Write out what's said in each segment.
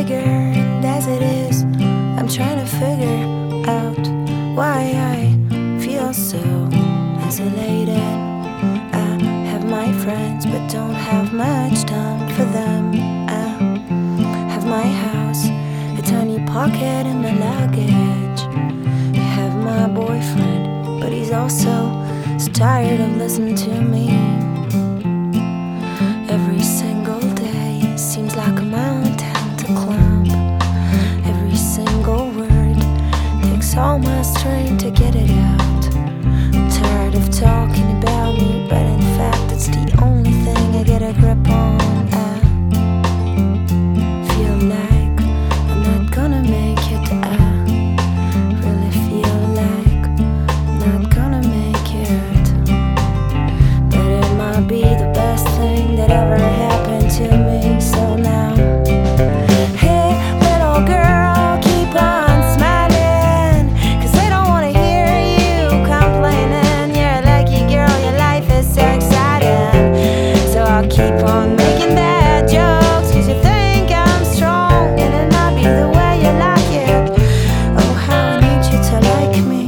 bigger, and as it is, I'm trying to figure out why I feel so isolated. I have my friends, but don't have much time for them. I have my house, a tiny pocket in my luggage. I have my boyfriend, but he's also so tired of listening to me. Every single day seems like a mountain to climb. Every single word takes all my strength to get it out. I'm tired of talking about me, but in fact it's the only thing I get a grip on. I feel like I'm not gonna make it. I really feel like I'm not gonna make it. But it might be the best thing that ever happened to me. So now, hey little girl, keep on smiling, 'cause I don't wanna hear you complaining. You're a lucky girl, your life is so exciting. So I'll keep on making bad jokes, 'cause you think I'm strong, and it might be the way you like it. Oh, how I need you to like me.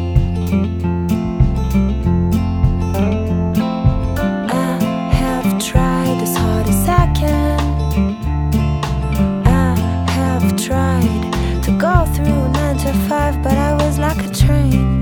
I have tried as hard as I can. I have tried to go through 9 to 5, but I was like a train.